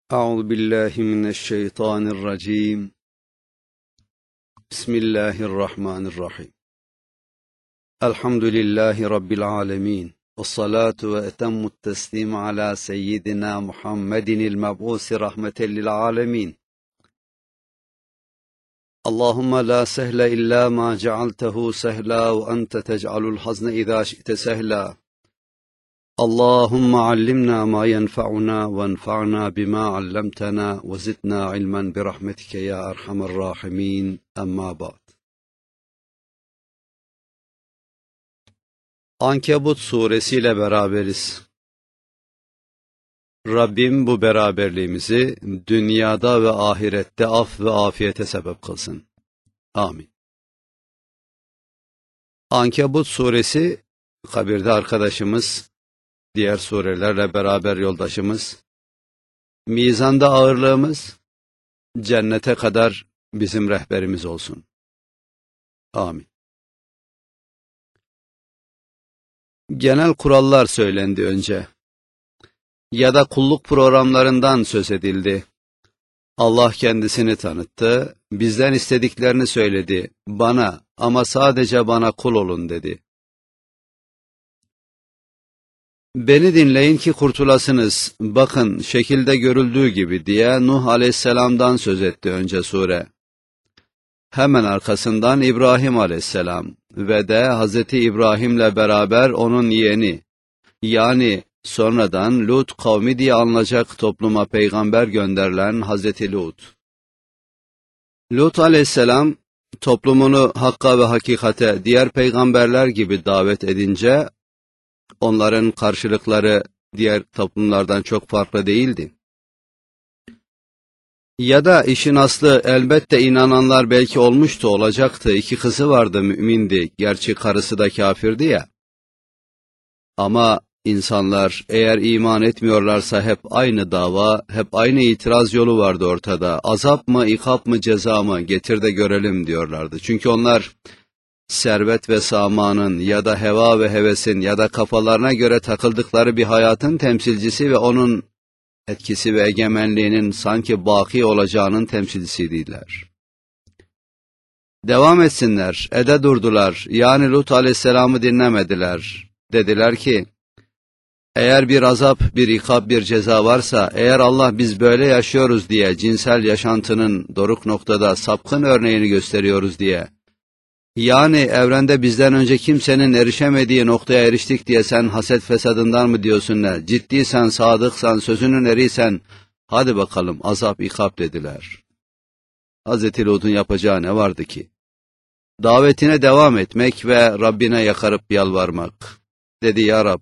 أعوذ بالله من الشيطان الرجيم. بسم الله الرحمن الرحيم. الحمد لله رب العالمين، والصلاة وأتم التسليم على سيدنا محمد المبعوث رحمة للعالمين. اللهم لا سهل إلا ما جعلته سهلا، وأنت تجعل الحزن إذا شئت سهلا. اللهم علمنا ما ينفعنا، وانفعنا بما علمتنا، وزدنا علما برحمتك يا أرحم الراحمين. أما بعد. Ankebut suresiyle beraberiz. Rabbim bu beraberliğimizi dünyada ve ahirette af ve afiyete sebep kılsın. Amin. Ankebut suresi kabirde arkadaşımız, diğer surelerle beraber yoldaşımız, mizanda ağırlığımız, cennete kadar bizim rehberimiz olsun. Amin. Genel kurallar söylendi önce. Ya da kulluk programlarından söz edildi. Allah kendisini tanıttı, bizden istediklerini söyledi. Bana, ama sadece bana kul olun dedi. Beni dinleyin ki kurtulasınız, bakın şekilde görüldüğü gibi diye Nuh aleyhisselamdan söz etti önce sure. Hemen arkasından İbrahim aleyhisselam ve de Hazreti İbrahim'le beraber onun yeğeni, yani sonradan Lut kavmi diye anılacak topluma peygamber gönderilen Hazreti Lut. Lut aleyhisselam toplumunu hakka ve hakikate diğer peygamberler gibi davet edince, onların karşılıkları diğer toplumlardan çok farklı değildi. Ya da işin aslı elbette inananlar belki olmuştu, olacaktı. 2 kızı vardı, mümindi. Gerçi karısı da kafirdi ya. Ama insanlar eğer iman etmiyorlarsa hep aynı dava, hep aynı itiraz yolu vardı ortada. Azap mı, ikap mı, ceza mı, getir de görelim diyorlardı. Çünkü onlar servet ve samanın ya da heva ve hevesin ya da kafalarına göre takıldıkları bir hayatın temsilcisi ve onun etkisi ve egemenliğinin sanki baki olacağının temsilcisiydiler. Devam etsinler, ede durdular, yani Lut aleyhisselamı dinlemediler. Dediler ki, eğer bir azap, bir ikab, bir ceza varsa, eğer Allah biz böyle yaşıyoruz diye, cinsel yaşantının doruk noktada sapkın örneğini gösteriyoruz diye, yani evrende bizden önce kimsenin erişemediği noktaya eriştik diye sen haset fesadından mı diyorsun ne? Ciddiysen, sadıksan, sözünün eriysen, hadi bakalım azap, ikab dediler. Hazreti Lut'un yapacağı ne vardı ki? Davetine devam etmek ve Rabbine yakarıp yalvarmak. Dedi, ya Rab,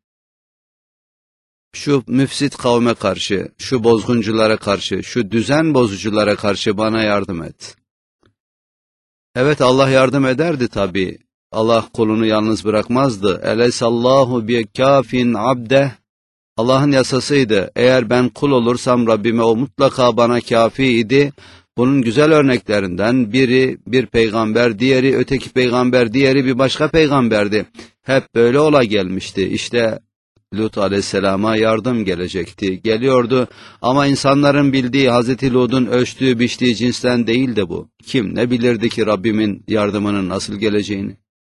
şu müfsit kavme karşı, şu bozgunculara karşı, şu düzen bozuculara karşı bana yardım et. Evet, Allah yardım ederdi tabi. Allah kulunu yalnız bırakmazdı. Eleysallahu bikâfin abdeh. Allah'ın yasasıydı. Eğer ben kul olursam Rabbime, o mutlaka bana kâfi idi. Bunun güzel örneklerinden biri bir peygamber, diğeri öteki peygamber, diğeri bir başka peygamberdi. Hep böyle ola gelmişti. İşte Lut aleyhisselama yardım gelecekti, geliyordu ama insanların bildiği Hazreti Lut'un ölçtüğü biçtiği cinsten değildi bu. Kim ne bilirdi ki Rabbimin yardımının nasıl geleceğini?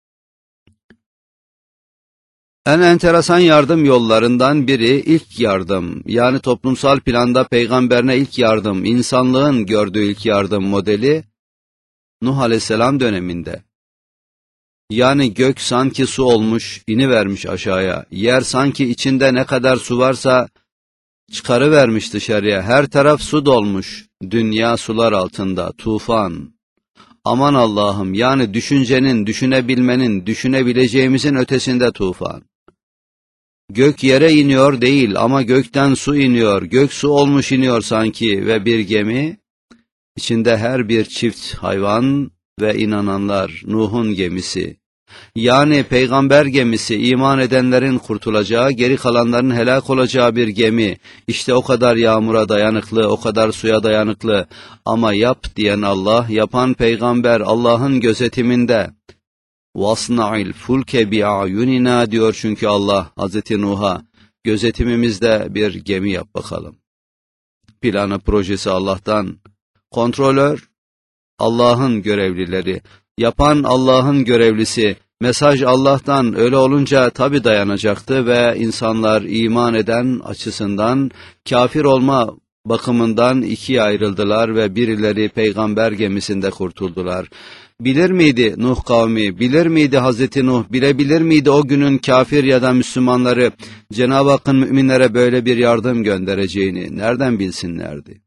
En enteresan yardım yollarından biri ilk yardım, yani toplumsal planda peygamberine ilk yardım, insanlığın gördüğü ilk yardım modeli Nuh aleyhisselam döneminde. Yani gök sanki su olmuş, inivermiş aşağıya. Yer sanki içinde ne kadar su varsa çıkarıvermiş dışarıya. Her taraf su dolmuş. Dünya sular altında, tufan. Aman Allah'ım, yani düşüncenin, düşünebilmenin, düşünebileceğimizin ötesinde tufan. Gök yere iniyor değil ama gökten su iniyor. Gök su olmuş iniyor sanki ve bir gemi, içinde her bir çift hayvan ve inananlar, Nuh'un gemisi. Yani peygamber gemisi, iman edenlerin kurtulacağı, geri kalanların helak olacağı bir gemi. İşte o kadar yağmura dayanıklı, o kadar suya dayanıklı. Ama yap diyen Allah, yapan peygamber Allah'ın gözetiminde. وَاصْنَعِ الْفُلْكَ بِأَعْيُنِنَا diyor çünkü Allah Hazreti Nuh'a, gözetimimizde bir gemi yap bakalım. planı projesi Allah'tan. Kontrolör Allah'ın görevlileri, yapan Allah'ın görevlisi, mesaj Allah'tan. Öyle olunca tabi dayanacaktı ve insanlar iman eden açısından kafir olma bakımından ikiye ayrıldılar ve birileri peygamber gemisinde kurtuldular. Bilir miydi Nuh kavmi, bilir miydi Hazreti Nuh, bilebilir miydi o günün kafir ya da Müslümanları Cenab-ı Hakk'ın müminlere böyle bir yardım göndereceğini nereden bilsinlerdi?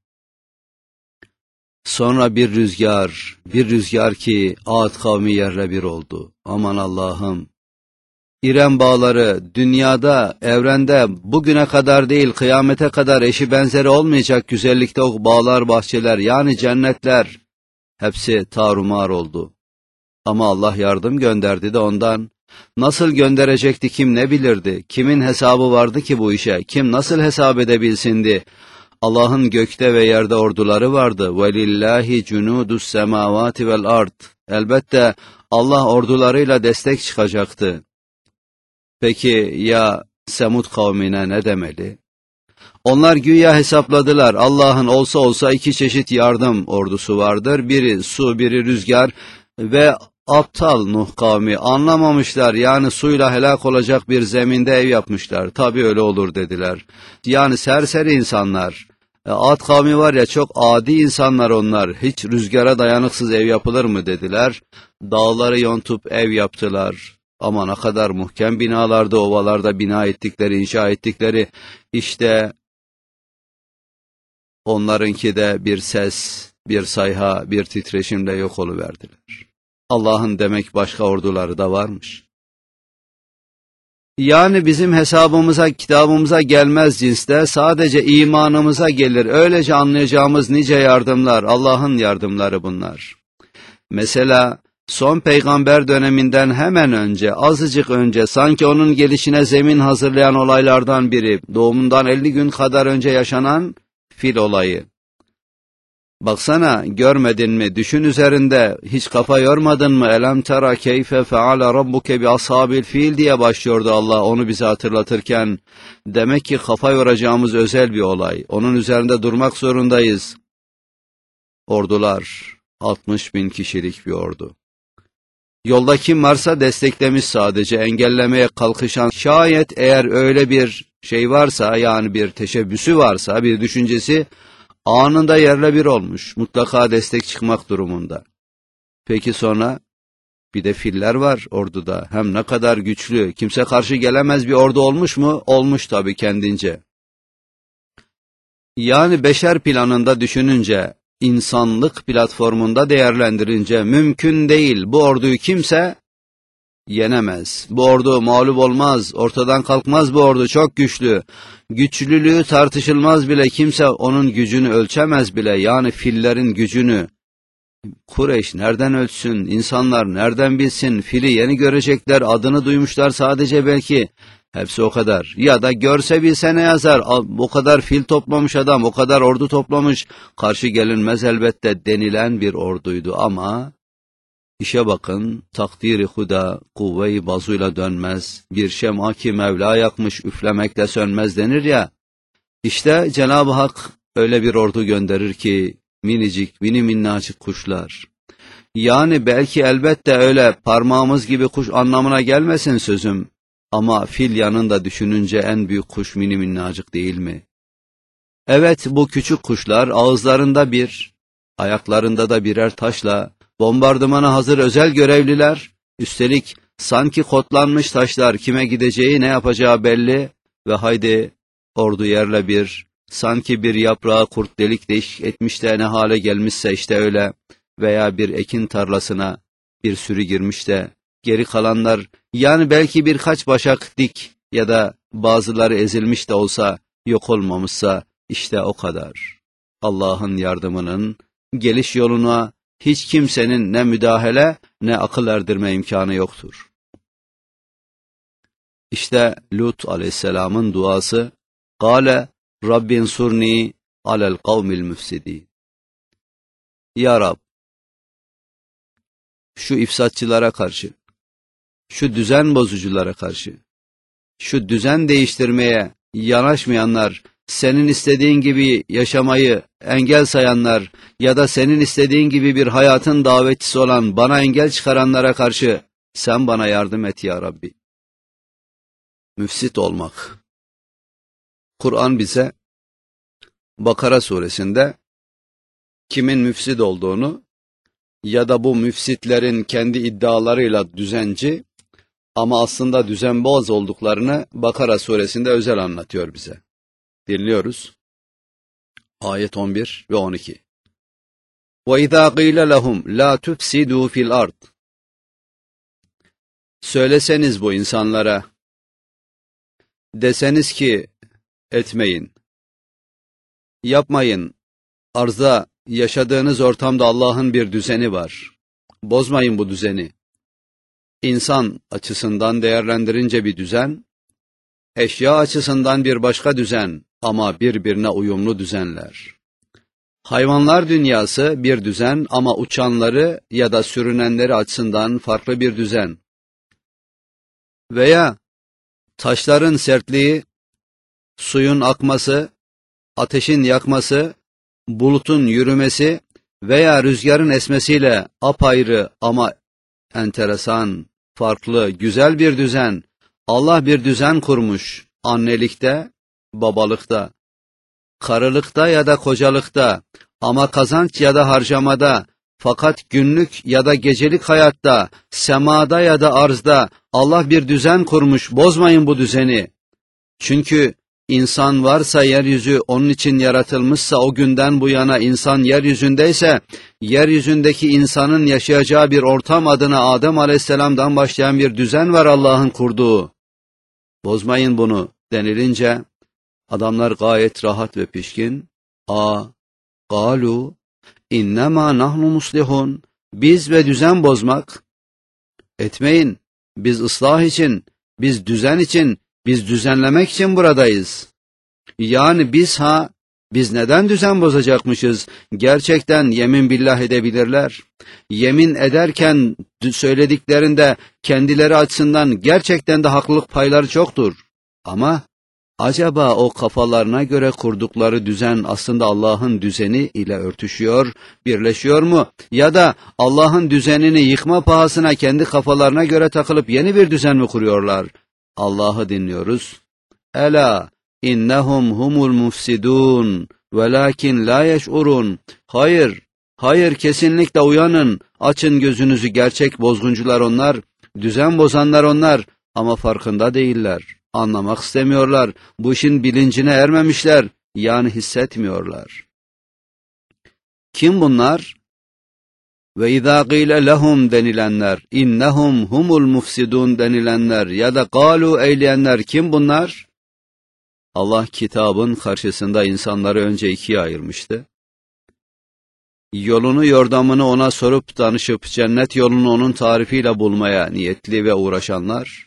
Sonra bir rüzgar ki Ad kavmi yerle bir oldu. Aman Allah'ım! İrem bağları dünyada, evrende bugüne kadar değil kıyamete kadar eşi benzeri olmayacak güzellikte o bağlar, bahçeler yani cennetler hepsi tarumar oldu. Ama Allah yardım gönderdi de ondan. Nasıl gönderecekti kim ne bilirdi? Kimin hesabı vardı ki bu işe? Kim nasıl hesap edebilsindi? Allah'ın gökte ve yerde orduları vardı. وَلِلَّهِ جُنُودُ السَّمَاوَاتِ وَالْأَرْضِ Elbette Allah ordularıyla destek çıkacaktı. Peki ya Semud kavmine ne demeli? Onlar güya hesapladılar. Allah'ın olsa olsa iki çeşit yardım ordusu vardır. Biri su, biri rüzgar ve aptal Nuh kavmi anlamamışlar. Yani suyla helak olacak bir zeminde ev yapmışlar. Tabii öyle olur dediler. Yani serseri insanlar. Ad kavmi var ya çok adi insanlar onlar. Hiç rüzgara dayanıksız ev yapılır mı dediler. Dağları yontup ev yaptılar. Ama ne kadar muhkem binalarda, ovalarda bina ettikleri, inşa ettikleri. İşte onlarınki de bir ses, bir sayha, bir titreşimle yok oluverdiler. Allah'ın demek başka orduları da varmış. Yani bizim hesabımıza, kitabımıza gelmez cinste, sadece imanımıza gelir. Öylece anlayacağımız nice yardımlar, Allah'ın yardımları bunlar. Mesela son peygamber döneminden hemen önce, azıcık önce, sanki onun gelişine zemin hazırlayan olaylardan biri, doğumundan 50 gün kadar önce yaşanan fil olayı. Baksana, görmedin mi, düşün üzerinde, hiç kafa yormadın mı? Elem tera keyfe feale rabbuke bi ashabil fil diye başlıyordu Allah onu bize hatırlatırken. Demek ki kafa yoracağımız özel bir olay. Onun üzerinde durmak zorundayız. Ordular, 60.000 kişilik bir ordu. Yolda kim varsa desteklemiş sadece, engellemeye kalkışan, şayet eğer öyle bir şey varsa, yani bir teşebbüsü varsa, bir düşüncesi, anında yerle bir olmuş, mutlaka destek çıkmak durumunda. Peki sonra? Bir de filler var orduda, hem ne kadar güçlü, kimse karşı gelemez bir ordu olmuş mu? Olmuş tabii kendince. Yani beşer planında düşününce, insanlık platformunda değerlendirince mümkün değil, bu orduyu kimse yenemez. Bu ordu mağlup olmaz, ortadan kalkmaz bu ordu, çok güçlü. Güçlülüğü tartışılmaz bile, kimse onun gücünü ölçemez bile, yani fillerin gücünü. Kureyş nereden ölçsün, insanlar nereden bilsin, fili yeni görecekler, adını duymuşlar sadece belki. Hepsi o kadar. Ya da görse bilse ne yazar, o kadar fil toplamış adam, o kadar ordu toplamış, karşı gelinmez elbette denilen bir orduydu ama... İşe bakın, takdiri huda, kuvve-i bazuyla dönmez, bir şem'a ki Mevla yakmış, üflemekle sönmez denir ya, işte Cenab-ı Hak öyle bir ordu gönderir ki, minicik, mini minnacık kuşlar. Yani belki elbette öyle parmağımız gibi kuş anlamına gelmesin sözüm, ama fil yanında düşününce en büyük kuş mini minnacık değil mi? Evet, bu küçük kuşlar ağızlarında bir, ayaklarında da birer taşla, bombardımana hazır özel görevliler, üstelik sanki kodlanmış taşlar, kime gideceği ne yapacağı belli ve haydi ordu yerle bir, sanki bir yaprağı kurt delik deşik etmiş de ne hale gelmişse işte öyle, veya bir ekin tarlasına bir sürü girmiş de geri kalanlar, yani belki birkaç başak dik ya da bazıları ezilmiş de olsa, yok olmamışsa işte o kadar. Allah'ın yardımının geliş yoluna hiç kimsenin ne müdahale ne akıl erdirme imkanı yoktur. İşte Lut aleyhisselamın duası, "Kâle Rabbin surni alel kavmil müfsidi." Ya Rab, şu ifsatçılara karşı, şu düzen bozuculara karşı, şu düzen değiştirmeye yanaşmayanlar, senin istediğin gibi yaşamayı engel sayanlar ya da senin istediğin gibi bir hayatın davetçisi olan bana engel çıkaranlara karşı sen bana yardım et ya Rabbi. Müfsit olmak. Kur'an bize Bakara suresinde kimin müfsit olduğunu ya da bu müfsitlerin kendi iddialarıyla düzenci ama aslında düzenboz olduklarını Bakara suresinde özel anlatıyor bize. Dinliyoruz. Ayet 11 ve 12. وَإِذَا قِيلَ لَهُمْ لَا تُفْسِدُوا فِي الْأَرْضِ Söyleseniz bu insanlara, deseniz ki etmeyin, yapmayın, arzda, yaşadığınız ortamda Allah'ın bir düzeni var. Bozmayın bu düzeni. İnsan açısından değerlendirince bir düzen, eşya açısından bir başka düzen ama birbirine uyumlu düzenler. Hayvanlar dünyası bir düzen ama uçanları ya da sürünenleri açısından farklı bir düzen. Veya taşların sertliği, suyun akması, ateşin yakması, bulutun yürümesi veya rüzgarın esmesiyle apayrı ama enteresan, farklı, güzel bir düzen. Allah bir düzen kurmuş annelikte, babalıkta, karılıkta ya da kocalıkta ama kazanç ya da harcamada, fakat günlük ya da gecelik hayatta, semada ya da arzda Allah bir düzen kurmuş, bozmayın bu düzeni. Çünkü İnsan varsa yeryüzü onun için yaratılmışsa o günden bu yana insan yeryüzündeyse yeryüzündeki insanın yaşayacağı bir ortam adına Adem Aleyhisselam'dan başlayan bir düzen var Allah'ın kurduğu. Bozmayın bunu denilince adamlar gayet rahat ve pişkin. Galu innema nahnu muslihun. Biz ve düzen bozmak. Etmeyin. Biz ıslah için, biz düzen için, biz düzenlemek için buradayız. Yani biz neden düzen bozacakmışız? Gerçekten yemin billah edebilirler. Yemin ederken söylediklerinde kendileri açısından gerçekten de haklılık payları çoktur. Ama acaba o kafalarına göre kurdukları düzen aslında Allah'ın düzeni ile örtüşüyor, birleşiyor mu? Ya da Allah'ın düzenini yıkma pahasına kendi kafalarına göre takılıp yeni bir düzen mi kuruyorlar? Allah'ı dinliyoruz. Ela innehum humul mufsidun velakin la yeş'urun. Hayır kesinlikle uyanın, açın gözünüzü, gerçek bozguncular onlar, düzen bozanlar onlar ama farkında değiller. Anlamak istemiyorlar, bu işin bilincine ermemişler, yani hissetmiyorlar. Kim bunlar? Ve izâ gîle lehum denilenler, innehum humul mufsidun denilenler ya da galu eyleyenler kim bunlar? Allah kitabın karşısında insanları önce ikiye ayırmıştı. Yolunu yordamını ona sorup danışıp cennet yolunu onun tarifiyle bulmaya niyetli ve uğraşanlar,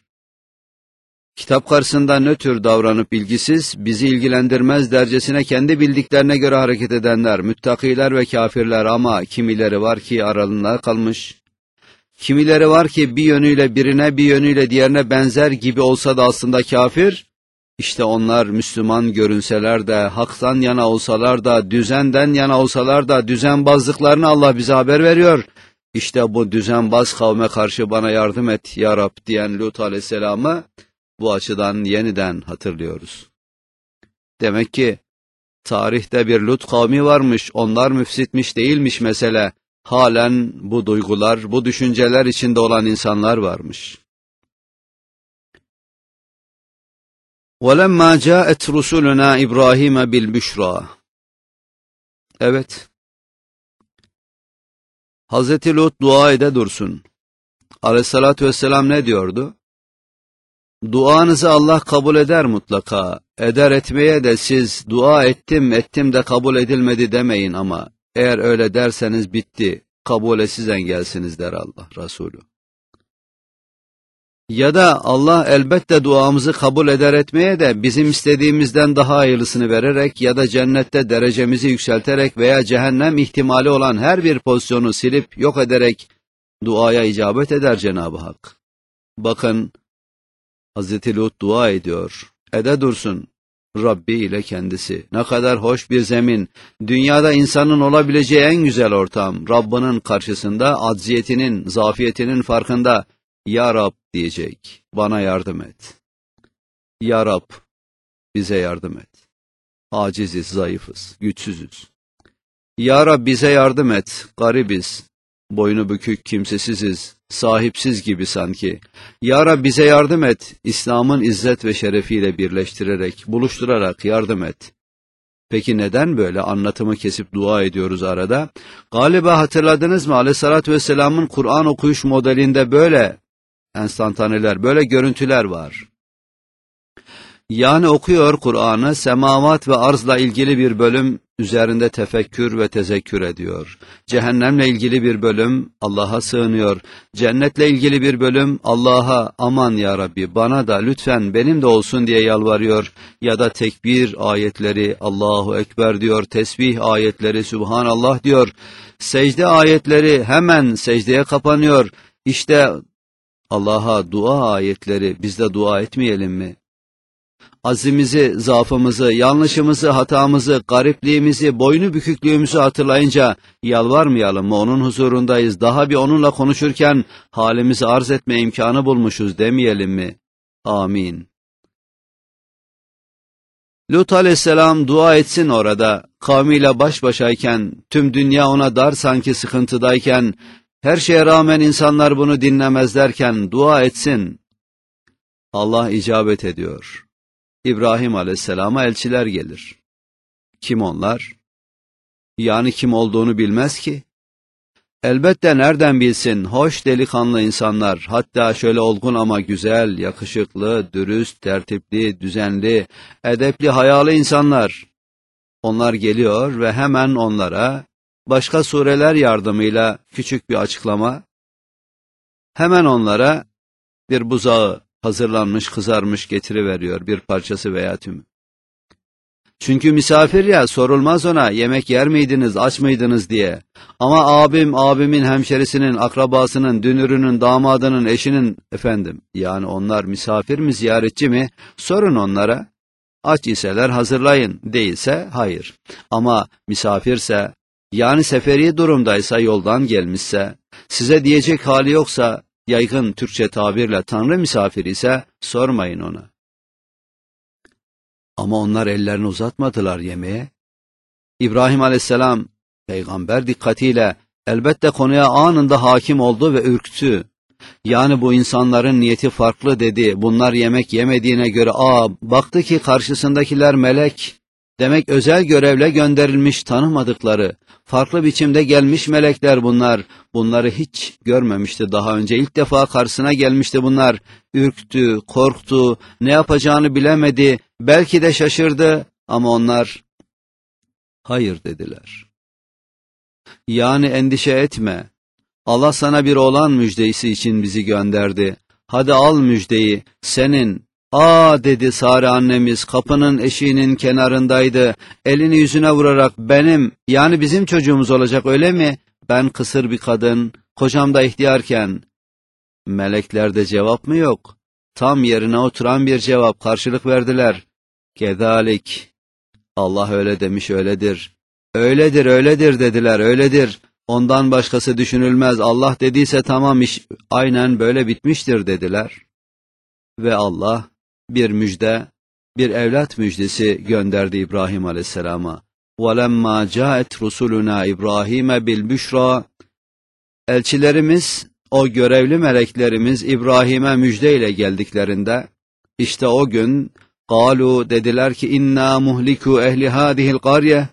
kitap karşısında nötr davranıp bilgisiz, bizi ilgilendirmez dercesine kendi bildiklerine göre hareket edenler, müttakiler ve kafirler ama kimileri var ki aralarında kalmış. Kimileri var ki bir yönüyle birine bir yönüyle diğerine benzer gibi olsa da aslında kafir. İşte onlar Müslüman görünseler de, haktan yana olsalar da, düzenden yana olsalar da düzenbazlıklarını Allah bize haber veriyor. İşte bu düzenbaz kavme karşı bana yardım et ya Rab diyen Lut Aleyhisselam'ı bu açıdan yeniden hatırlıyoruz. Demek ki tarihte bir Lut kavmi varmış, onlar müfsitmiş değilmiş mesele. Halen bu duygular, bu düşünceler içinde olan insanlar varmış. وَلَمَّا جَاءَتْ رُسُلُنَا إِبْرَاهِيمَ بِالْبُشْرَى Evet. Hazreti Lut dua ede dursun. Aleyhissalatü vesselam ne diyordu? Duanızı Allah kabul eder mutlaka. Eder etmeye de siz dua ettim de kabul edilmedi demeyin ama eğer öyle derseniz bitti. Kabule siz engelsiniz der Allah Resulü. Ya da Allah elbette duamızı kabul eder etmeye de bizim istediğimizden daha hayırlısını vererek ya da cennette derecemizi yükselterek veya cehennem ihtimali olan her bir pozisyonu silip yok ederek duaya icabet eder Cenab-ı Hak. Bakın, Hazreti Lut dua ediyor. Ede dursun. Rabbi ile kendisi. Ne kadar hoş bir zemin. Dünyada insanın olabileceği en güzel ortam. Rabbinin karşısında acziyetinin, zafiyetinin farkında. Ya Rab diyecek. Bana yardım et. Ya Rab bize yardım et. Aciziz, zayıfız, güçsüzüz. Ya Rab bize yardım et. Garibiz. Boynu bükük, kimsesiziz. Sahipsiz gibi sanki. Ya Rab bize yardım et. İslam'ın izzet ve şerefiyle birleştirerek, buluşturarak yardım et. Peki neden böyle anlatımı kesip dua ediyoruz arada? Galiba hatırladınız mı? Aleyhissalatü vesselam'ın Kur'an okuyuş modelinde böyle enstantaneler, böyle görüntüler var. Yani okuyor Kur'an'ı, semavat ve arzla ilgili bir bölüm üzerinde tefekkür ve tezekkür ediyor. Cehennemle ilgili bir bölüm Allah'a sığınıyor. Cennetle ilgili bir bölüm Allah'a aman ya Rabbi bana da lütfen benim de olsun diye yalvarıyor. Ya da tekbir ayetleri Allahu Ekber diyor, tesbih ayetleri Sübhanallah diyor. Secde ayetleri hemen secdeye kapanıyor. İşte Allah'a dua ayetleri, biz de dua etmeyelim mi? Azimizi, zaafımızı, yanlışımızı, hatamızı, garipliğimizi, boynu büküklüğümüzü hatırlayınca yalvarmayalım mı? Onun huzurundayız. Daha bir onunla konuşurken halimizi arz etme imkanı bulmuşuz demeyelim mi? Amin. Lut aleyhisselam dua etsin orada. Kavmiyle baş başayken, tüm dünya ona dar sanki sıkıntıdayken, her şeye rağmen insanlar bunu dinlemezlerken dua etsin. Allah icabet ediyor. İbrahim aleyhisselama elçiler gelir. Kim onlar? Yani kim olduğunu bilmez ki. Elbette nereden bilsin, hoş delikanlı insanlar, hatta şöyle olgun ama güzel, yakışıklı, dürüst, tertipli, düzenli, edepli, hayalı insanlar. Onlar geliyor ve hemen onlara başka sureler yardımıyla küçük bir açıklama, hemen onlara bir buzağı hazırlanmış, kızarmış getiriveriyor, bir parçası veya tümü. Çünkü misafir ya, sorulmaz ona yemek yer miydiniz, aç mıydınız diye. Ama abimin hemşerisinin, akrabasının, dünürünün, damadının, eşinin, yani onlar misafir mi, ziyaretçi mi? Sorun onlara. Aç iseler hazırlayın, değilse hayır. Ama misafirse, yani seferi durumdaysa, yoldan gelmişse, size diyecek hali yoksa, yaygın Türkçe tabirle Tanrı misafiri ise sormayın ona. Ama onlar ellerini uzatmadılar yemeğe. İbrahim aleyhisselam, peygamber dikkatiyle elbette konuya anında hakim oldu ve ürktü. Yani bu insanların niyeti farklı dedi. Bunlar yemek yemediğine göre, baktı ki karşısındakiler melek. Demek özel görevle gönderilmiş, tanımadıkları, farklı biçimde gelmiş melekler bunlar. Bunları hiç görmemişti daha önce. İlk defa karşısına gelmişti bunlar. Ürktü, korktu, ne yapacağını bilemedi, belki de şaşırdı ama onlar hayır dediler. Yani endişe etme. Allah sana bir oğlan müjdesi için bizi gönderdi. Hadi al müjdeyi, senin. Dedi Sare annemiz, kapının eşiğinin kenarındaydı. Elini yüzüne vurarak, benim, yani bizim çocuğumuz olacak öyle mi? Ben kısır bir kadın, kocam da ihtiyarken. Meleklerde cevap mı yok? Tam yerine oturan bir cevap, karşılık verdiler. Kedalik. Allah öyle demiş, öyledir. Öyledir, öyledir dediler, öyledir. Ondan başkası düşünülmez. Allah dediyse tamam, iş aynen böyle bitmiştir dediler. Ve Allah bir müjde, bir evlat müjdesi gönderdi İbrahim aleyhisselama. وَلَمَّا جَاءَتْ رُسُلُنَا İbrahim'e بِالْبُشْرَى Elçilerimiz, o görevli meleklerimiz İbrahim'e müjdeyle geldiklerinde, işte o gün, قَالُوا dediler ki, اِنَّا مُهْلِكُوا اَهْلِ هَذِهِ الْقَارْيَةِ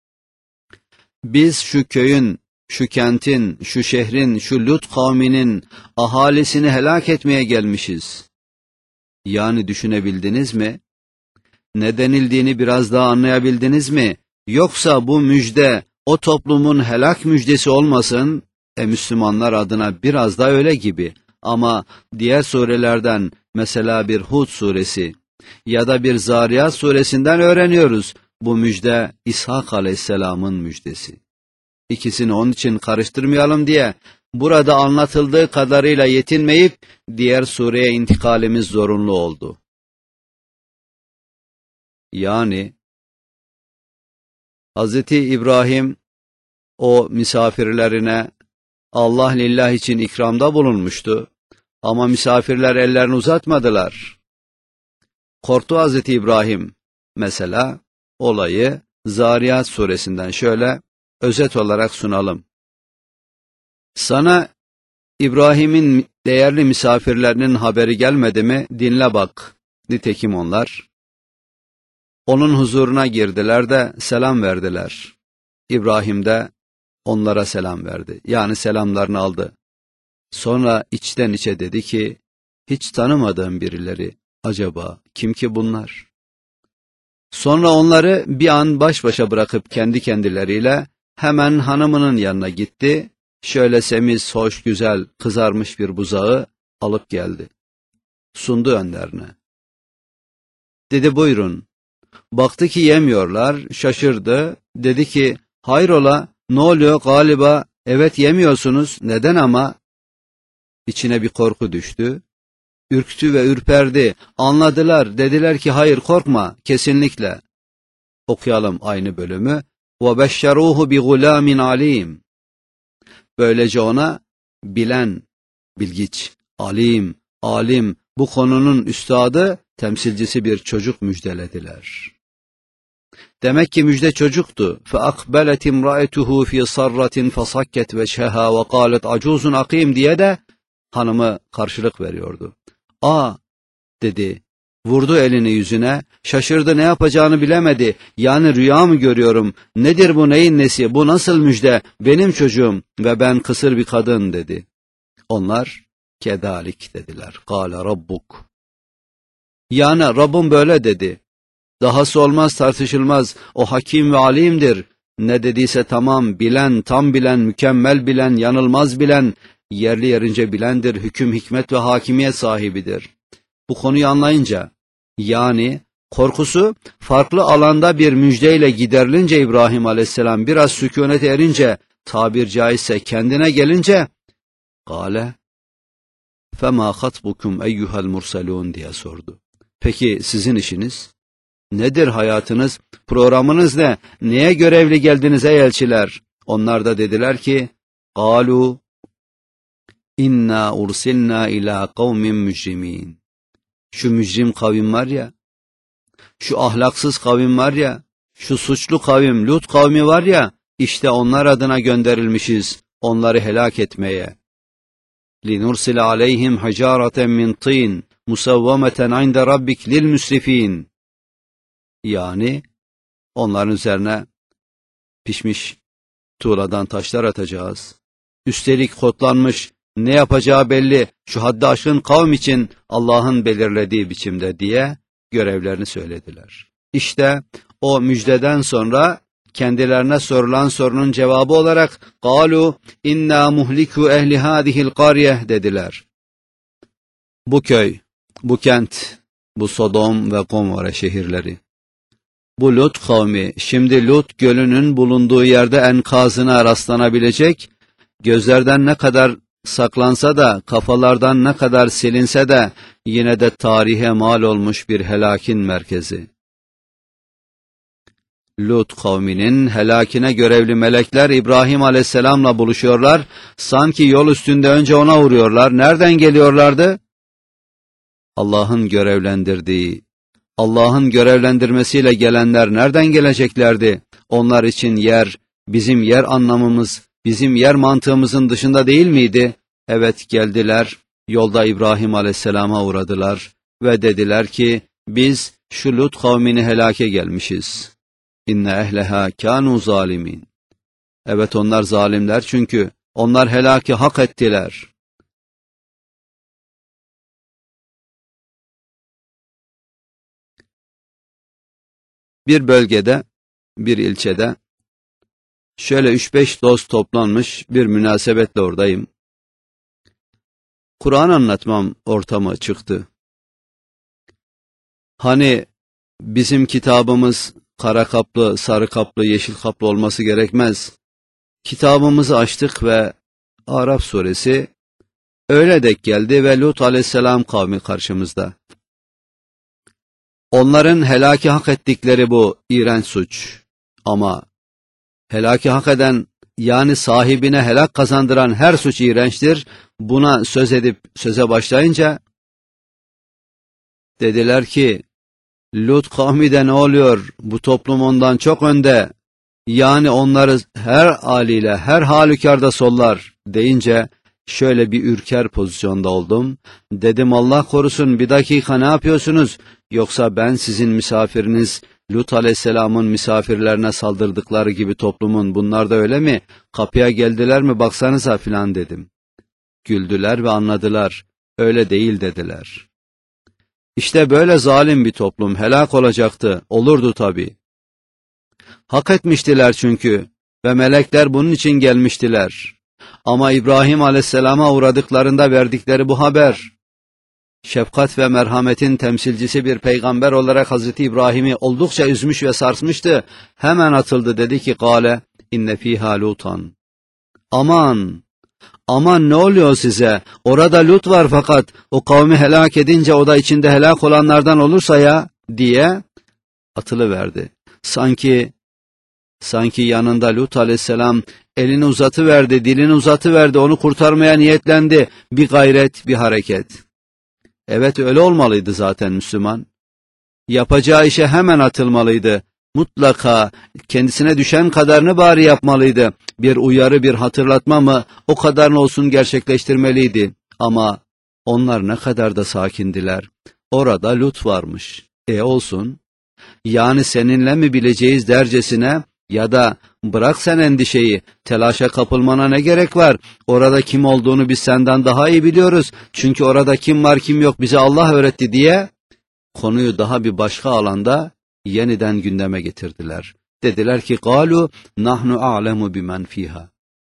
Biz şu köyün, şu kentin, şu şehrin, şu Lut kavminin ahalisini helak etmeye gelmişiz. Yani düşünebildiniz mi? Ne denildiğini biraz daha anlayabildiniz mi? Yoksa bu müjde o toplumun helak müjdesi olmasın? Müslümanlar adına biraz da öyle gibi. Ama diğer surelerden, mesela bir Hud suresi ya da bir Zariyat suresinden öğreniyoruz. Bu müjde İshak aleyhisselamın müjdesi. İkisini onun için karıştırmayalım diye burada anlatıldığı kadarıyla yetinmeyip diğer sureye intikalimiz zorunlu oldu. Yani Hz. İbrahim o misafirlerine Allah lillah için ikramda bulunmuştu. Ama misafirler ellerini uzatmadılar. Korktu Hz. İbrahim. Mesela olayı Zariyat suresinden şöyle özet olarak sunalım. Sana İbrahim'in değerli misafirlerinin haberi gelmedi mi? Dinle bak. Nitekim onlar onun huzuruna girdiler de selam verdiler. İbrahim de onlara selam verdi. Yani selamlarını aldı. Sonra içten içe dedi ki, hiç tanımadığım birileri, acaba kim ki bunlar? Sonra onları bir an baş başa bırakıp kendi kendileriyle hemen hanımının yanına gitti, şöyle semiz, hoş, güzel, kızarmış bir buzağı alıp geldi. Sundu önlerine. Dedi buyurun. Baktı ki yemiyorlar, şaşırdı, dedi ki hayrola, ne oluyor galiba, evet yemiyorsunuz, neden ama? İçine bir korku düştü. Ürktü ve ürperdi. Anladılar. Dediler ki hayır korkma. Kesinlikle. Okuyalım aynı bölümü. وَبَشَّرُوهُ بِغُلَامٍ عَلِيمٍ. Böylece ona bilen, bilgiç, alim, bu konunun üstadı, temsilcisi bir çocuk müjdelediler. Demek ki müjde çocuktu. فَاَقْبَلَتْ اِمْرَأَتُهُ فِي صَرَّةٍ فَصَكَّتْ وَجْهَهَا وَقَالَتْ عَجُوزٌ akîm diye de hanımı karşılık veriyordu. Dedi. Vurdu elini yüzüne, şaşırdı, ne yapacağını bilemedi. Yani rüya mı görüyorum? Nedir bu, neyin nesi? Bu nasıl müjde? Benim çocuğum ve ben kısır bir kadın dedi. Onlar kedalik dediler. Kâle rabbuk. Yani Rabbim böyle dedi. Dahası olmaz, tartışılmaz. O hakim ve alimdir. Ne dediyse tamam, bilen, tam bilen, mükemmel bilen, yanılmaz bilen, yerli yerince bilendir. Hüküm, hikmet ve hakimiyet sahibidir. Bu konuyu anlayınca, yani korkusu farklı alanda bir müjdeyle giderilince İbrahim Aleyhisselam biraz sükunet erince, tabir caizse kendine gelince, "Kâle, femâ hatbukum eyyuhel mursalûn" diye sordu. Peki sizin işiniz? Nedir hayatınız? Programınız ne? Neye görevli geldiniz ey elçiler? Onlar da dediler ki, "Kâlû, inna ursilna ilâ kavmin mücrimîn." Şu mücrim kavim var ya, şu ahlaksız kavim var ya, şu suçlu kavim, Lut kavmi var ya, işte onlar adına gönderilmişiz, onları helak etmeye. لِنُرْسِلَ عَلَيْهِمْ حَجَارَةً مِّنْ طِينٍ مُسَوَّمَةً عِنْدَ رَبِّكَ لِلْمُسْرِفِينَ. Yani onların üzerine pişmiş tuğladan taşlar atacağız. Üstelik kodlanmış, ne yapacağı belli, şu haddi aşkın kavm için Allah'ın belirlediği biçimde diye görevlerini söylediler. İşte o müjdeden sonra kendilerine sorulan sorunun cevabı olarak قَالُوا اِنَّا مُهْلِكُوا اَهْلِ هَذِهِ الْقَارِيَةِ dediler. Bu köy, bu kent, bu Sodom ve Gomorre şehirleri, bu Lut kavmi, şimdi Lut gölünün bulunduğu yerde enkazına rastlanabilecek, gözlerden ne kadar saklansa da, kafalardan ne kadar silinse de, yine de tarihe mal olmuş bir helakin merkezi. Lut kavminin helakine görevli melekler İbrahim Aleyhisselam'la buluşuyorlar, sanki yol üstünde önce ona uğruyorlar. Nereden geliyorlardı? Allah'ın görevlendirdiği, Allah'ın görevlendirmesiyle gelenler nereden geleceklerdi? Onlar için yer, bizim yer anlamımız, bizim yer mantığımızın dışında değil miydi? Evet geldiler, yolda İbrahim Aleyhisselam'a uğradılar ve dediler ki, biz şu Lut kavmini helake gelmişiz. İnne ehleha kânû zalimin. Evet onlar zalimler çünkü onlar helaki hak ettiler. Bir bölgede, bir ilçede, şöyle 3-5 dost toplanmış bir münasebetle oradayım. Kur'an anlatmam ortama çıktı. Hani bizim kitabımız kara kaplı, sarı kaplı, yeşil kaplı olması gerekmez. Kitabımızı açtık ve Araf suresi öyle denk geldi ve Lut aleyhisselam kavmi karşımızda. Onların helaki hak ettikleri bu iğrenç suç. Ama helaki hak eden, yani sahibine helak kazandıran her suç iğrençtir. Buna söz edip söze başlayınca dediler ki, Lut kavmi de ne oluyor? Bu toplum ondan çok önde. Yani onları her haliyle, her halükarda sollar deyince şöyle bir ürker pozisyonda oldum. Dedim Allah korusun, bir dakika, ne yapıyorsunuz? Yoksa ben sizin misafiriniz, Lut aleyhisselamın misafirlerine saldırdıkları gibi toplumun, bunlar da öyle mi? Kapıya geldiler mi baksanıza filan dedim. Güldüler ve anladılar. Öyle değil dediler. İşte böyle zalim bir toplum helak olacaktı, olurdu tabii. Hak etmiştiler çünkü ve melekler bunun için gelmiştiler. Ama İbrahim aleyhisselama uğradıklarında verdikleri bu haber, şefkat ve merhametin temsilcisi bir peygamber olarak Hazreti İbrahim'i oldukça üzmüş ve sarsmıştı. Hemen atıldı, dedi ki, Kale inne fîhâ Lutan. Aman, aman ne oluyor size? Orada Lut var, fakat o kavmi helak edince o da içinde helak olanlardan olursa ya, diye atılıverdi. Sanki yanında Lut aleyhisselam elini uzatıverdi, dilini uzatıverdi, onu kurtarmaya niyetlendi. Bir gayret, bir hareket. Evet, öyle olmalıydı zaten Müslüman. Yapacağı işe hemen atılmalıydı. Mutlaka kendisine düşen kadarını bari yapmalıydı. Bir uyarı, bir hatırlatma mı, o kadarını olsun gerçekleştirmeliydi. Ama onlar ne kadar da sakindiler. Orada Lut varmış. Olsun. Yani seninle mi bileceğiz dercesine, ya da bırak sen endişeyi, telaşa kapılmana ne gerek var? Orada kim olduğunu biz senden daha iyi biliyoruz. Çünkü orada kim var kim yok bize Allah öğretti diye konuyu daha bir başka alanda yeniden gündeme getirdiler. Dediler ki, قَالُوا نَحْنُ أَعْلَمُ بِمَنْ فِيهَا.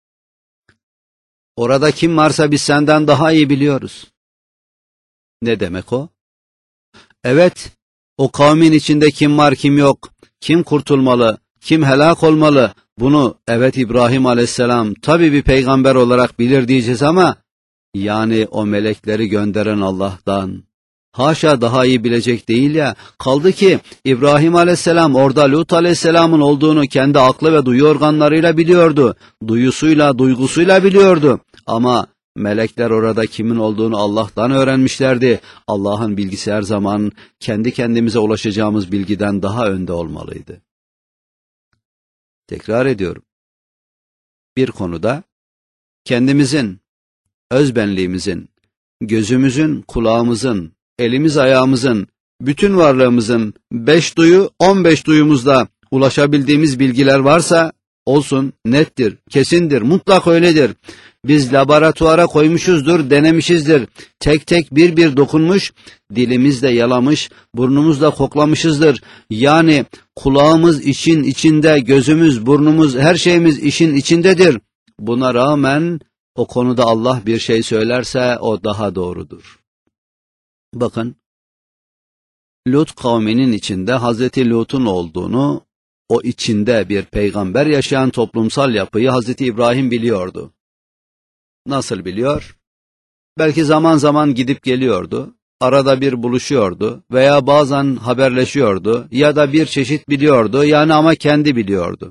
Orada kim varsa biz senden daha iyi biliyoruz. Ne demek o? Evet, o kavmin içinde kim var kim yok, kim kurtulmalı, kim helak olmalı, bunu evet İbrahim aleyhisselam tabii bir peygamber olarak bilir diyeceğiz ama, yani o melekleri gönderen Allah'tan haşa daha iyi bilecek değil ya. Kaldı ki İbrahim aleyhisselam orada Lut aleyhisselamın olduğunu kendi aklı ve duyu organlarıyla biliyordu. Duyusuyla, duygusuyla biliyordu. Ama melekler orada kimin olduğunu Allah'tan öğrenmişlerdi. Allah'ın bilgisi her zaman kendi kendimize ulaşacağımız bilgiden daha önde olmalıydı. Tekrar ediyorum. Bir konuda kendimizin, özbenliğimizin, gözümüzün, kulağımızın, elimiz ayağımızın, bütün varlığımızın 5 duyu, 15 duyumuzda ulaşabildiğimiz bilgiler varsa olsun, nettir, kesindir, mutlak öyledir. Biz laboratuvara koymuşuzdur, denemişizdir. Tek tek bir bir dokunmuş, dilimizle yalamış, burnumuzla koklamışızdır. Yani kulağımız işin içinde, gözümüz, burnumuz, her şeyimiz işin içindedir. Buna rağmen o konuda Allah bir şey söylerse o daha doğrudur. Bakın, Lut kavminin içinde Hazreti Lut'un olduğunu, o içinde bir peygamber yaşayan toplumsal yapıyı Hazreti İbrahim biliyordu. Nasıl biliyor? Belki zaman zaman gidip geliyordu, arada bir buluşuyordu veya bazen haberleşiyordu ya da bir çeşit biliyordu, yani ama kendi biliyordu.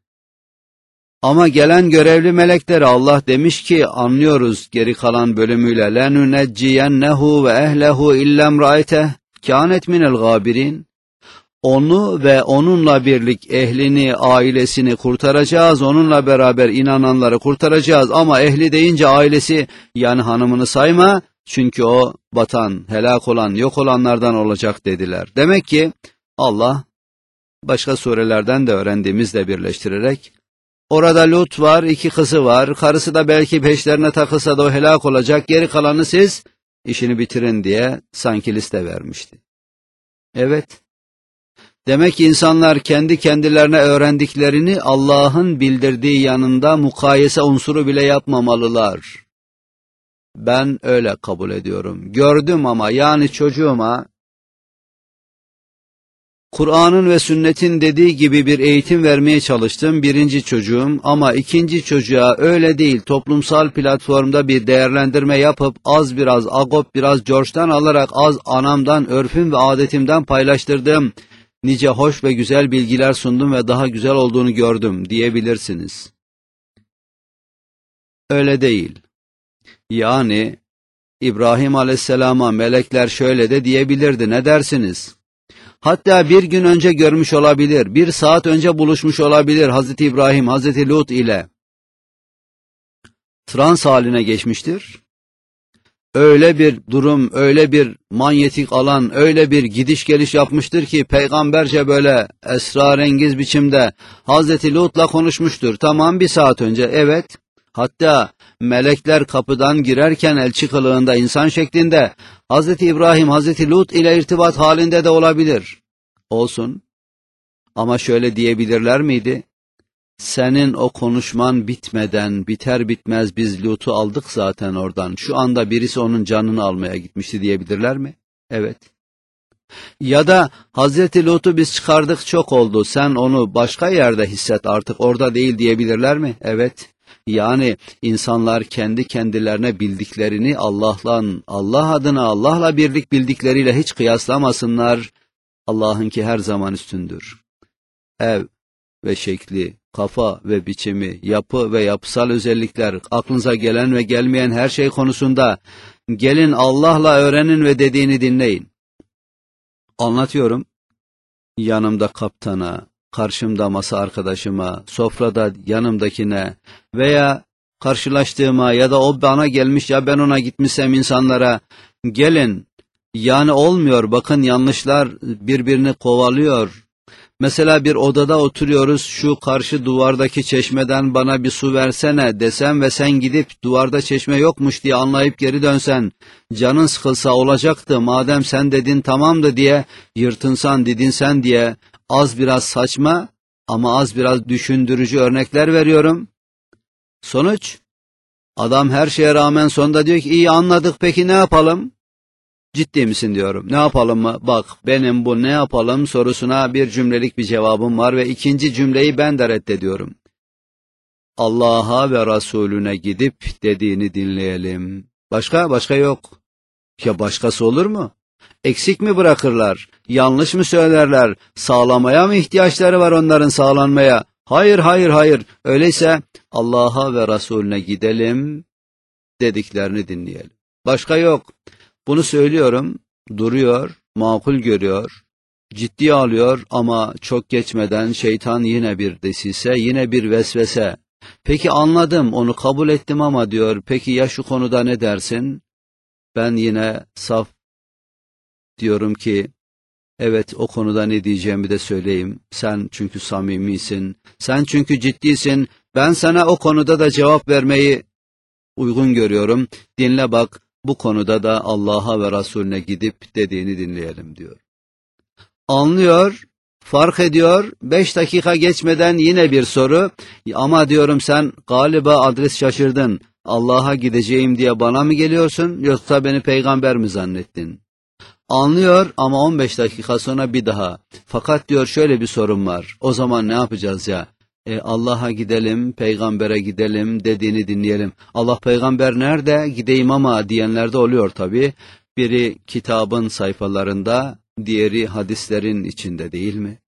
Ama gelen görevli meleklere Allah demiş ki, anlıyoruz geri kalan bölümüyle, لَنُنَجِّيَنَّهُ وَاَهْلَهُ اِلَّا امْرَأَتَهُ كَانَتْ مِنَ الْغَابِرِينَ. Onu ve onunla birlik ehlini, ailesini kurtaracağız, onunla beraber inananları kurtaracağız ama ehli deyince ailesi, yani hanımını sayma, çünkü o batan, helak olan, yok olanlardan olacak dediler. Demek ki Allah başka surelerden de öğrendiğimizle birleştirerek, orada Lut var, 2 kızı var, karısı da belki peşlerine takılsa da o helak olacak, geri kalanı siz işini bitirin diye sanki liste vermişti. Evet, demek ki insanlar kendi kendilerine öğrendiklerini Allah'ın bildirdiği yanında mukayese unsuru bile yapmamalılar. Ben öyle kabul ediyorum. Gördüm ama, yani çocuğuma Kur'an'ın ve sünnetin dediği gibi bir eğitim vermeye çalıştım birinci çocuğum ama ikinci çocuğa öyle değil, toplumsal platformda bir değerlendirme yapıp az biraz Agop biraz George'dan alarak az anamdan, örfüm ve adetimden paylaştırdım. Nice hoş ve güzel bilgiler sundum ve daha güzel olduğunu gördüm diyebilirsiniz. Öyle değil. Yani İbrahim Aleyhisselam'a melekler şöyle de diyebilirdi, ne dersiniz? Hatta bir gün önce görmüş olabilir, bir saat önce buluşmuş olabilir Hazreti İbrahim, Hazreti Lut ile. Trans haline geçmiştir. Öyle bir durum, öyle bir manyetik alan, öyle bir gidiş geliş yapmıştır ki peygamberce böyle esrarengiz biçimde Hazreti Lut'la konuşmuştur. Tamam, bir saat önce, evet. Hatta melekler kapıdan girerken elçi kılığında insan şeklinde Hazreti İbrahim, Hazreti Lut ile irtibat halinde de olabilir. Olsun. Ama şöyle diyebilirler miydi? Senin o konuşman bitmeden, biter bitmez biz Lut'u aldık zaten oradan. Şu anda birisi onun canını almaya gitmişti diyebilirler mi? Evet. Ya da Hazreti Lut'u biz çıkardık, çok oldu, sen onu başka yerde hisset artık, orada değil diyebilirler mi? Evet. Yani insanlar kendi kendilerine bildiklerini Allah adına, Allah'la birlik bildikleriyle hiç kıyaslamasınlar. Allah'ınki her zaman üstündür. Ev ve şekli, kafa ve biçimi, yapı ve yapısal özellikler, aklınıza gelen ve gelmeyen her şey konusunda gelin Allah'la öğrenin ve dediğini dinleyin. Anlatıyorum. Yanımda kaptana, karşımda masa arkadaşıma, sofrada yanımdakine veya karşılaştığıma ya da o bana gelmiş ya ben ona gitmişsem insanlara gelin. Yani olmuyor, bakın yanlışlar birbirini kovalıyor. Mesela bir odada oturuyoruz, şu karşı duvardaki çeşmeden bana bir su versene desem ve sen gidip duvarda çeşme yokmuş diye anlayıp geri dönsen, canın sıkılsa olacaktı, madem sen dedin tamamdı diye, yırtınsan didinsen diye az biraz saçma ama az biraz düşündürücü örnekler veriyorum. Sonuç, adam her şeye rağmen sonunda diyor ki iyi anladık, peki ne yapalım? Ciddi misin diyorum. Ne yapalım mı? Bak, benim bu ne yapalım sorusuna bir cümlelik bir cevabım var ve ikinci cümleyi ben de reddediyorum. Allah'a ve Resulüne gidip dediğini dinleyelim. Başka yok. Ya başkası olur mu? Eksik mi bırakırlar? Yanlış mı söylerler? Sağlamaya mı ihtiyaçları var onların, sağlanmaya? Hayır. Öyleyse Allah'a ve Resulüne gidelim, dediklerini dinleyelim. Başka yok. Bunu söylüyorum, duruyor, makul görüyor, ciddiye alıyor ama çok geçmeden şeytan yine bir desise, yine bir vesvese. Peki anladım, onu kabul ettim ama diyor, peki ya şu konuda ne dersin? Ben yine saf diyorum ki, evet, o konuda ne diyeceğimi de söyleyeyim. Sen çünkü samimisin, sen çünkü ciddisin, ben sana o konuda da cevap vermeyi uygun görüyorum. Dinle bak, bu konuda da Allah'a ve Resulüne gidip dediğini dinleyelim diyor. Anlıyor, fark ediyor, 5 dakika geçmeden yine bir soru. Ama diyorum, sen galiba adres şaşırdın. Allah'a gideceğim diye bana mı geliyorsun, yoksa beni peygamber mi zannettin? Anlıyor ama 15 dakika sonra bir daha. Fakat diyor, şöyle bir sorun var. O zaman ne yapacağız ya? Allah'a gidelim, peygambere gidelim, dediğini dinleyelim. Allah peygamber nerede? Gideyim ama diyenler de oluyor tabii. Biri kitabın sayfalarında, diğeri hadislerin içinde, değil mi?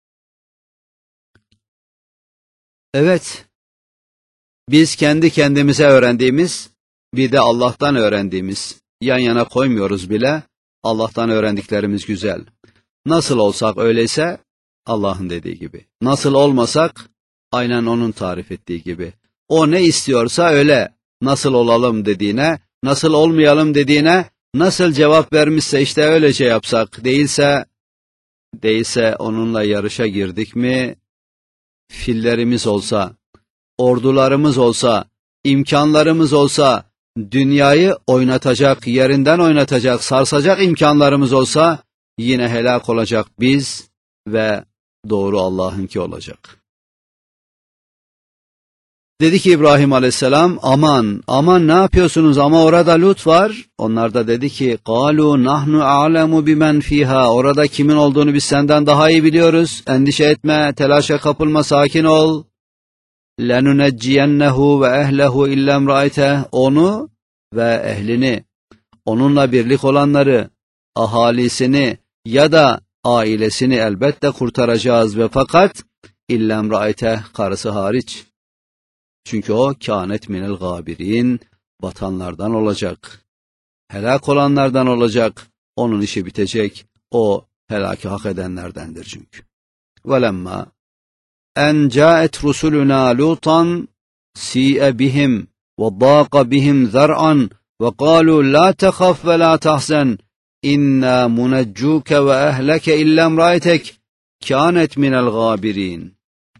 Evet, biz kendi kendimize öğrendiğimiz, bir de Allah'tan öğrendiğimiz, yan yana koymuyoruz bile. Allah'tan öğrendiklerimiz güzel. Nasıl olsak öyleyse, Allah'ın dediği gibi. Nasıl olmasak, aynen onun tarif ettiği gibi. O ne istiyorsa öyle, nasıl olalım dediğine, nasıl olmayalım dediğine, nasıl cevap vermişse işte öylece yapsak, değilse onunla yarışa girdik mi, fillerimiz olsa, ordularımız olsa, imkanlarımız olsa, dünyayı oynatacak, yerinden oynatacak, sarsacak imkanlarımız olsa, yine helak olacak biz ve doğru Allah'ınki olacak. Dedi ki İbrahim aleyhisselam, aman aman ne yapıyorsunuz, ama orada Lut var. Onlar da dedi ki, قَالُوا نَحْنُ أَعْلَمُ بِمَنْ فِيهَا. Orada kimin olduğunu biz senden daha iyi biliyoruz. Endişe etme, telaşa kapılma, sakin ol. لَنُنَجِّيَنَّهُ وَأَهْلَهُ إِلَّا امْرَأَتَهُ. Onu ve ehlini, onunla birlik olanları, ahalisini ya da ailesini elbette kurtaracağız ve fakat اِلَّا امْرَأَتَهُ, karısı hariç. Çünkü o kânet minel gâbirin, batanlardan olacak. Helak olanlardan olacak. Onun işi bitecek. O helaki hak edenlerdendir çünkü. وَلَمَّا اَنْ جَاءَتْ رُسُلُنَا لُوطًا سِيءَ بِهِمْ وَضَاقَ بِهِمْ ذَرْعًا وَقَالُوا لَا تَخَفْ وَلَا تَحْزَنْ اِنَّا مُنَجُّوكَ وَأَهْلَكَ اِلَّا امْرَأَتَكَ كَانَتْ مِنَ الْغَابِرِينَ.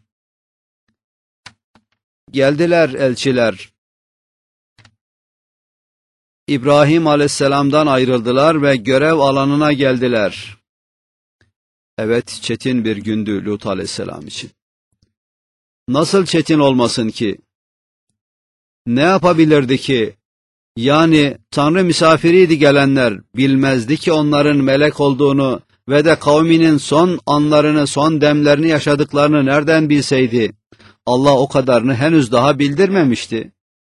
Geldiler elçiler. İbrahim aleyhisselamdan ayrıldılar ve görev alanına geldiler. Evet, çetin bir gündü Lut aleyhisselam için. Nasıl çetin olmasın ki? Ne yapabilirdi ki? Yani Tanrı misafiriydi gelenler, bilmezdi ki onların melek olduğunu ve de kavminin son anlarını, son demlerini yaşadıklarını nereden bilseydi? Allah o kadarını henüz daha bildirmemişti.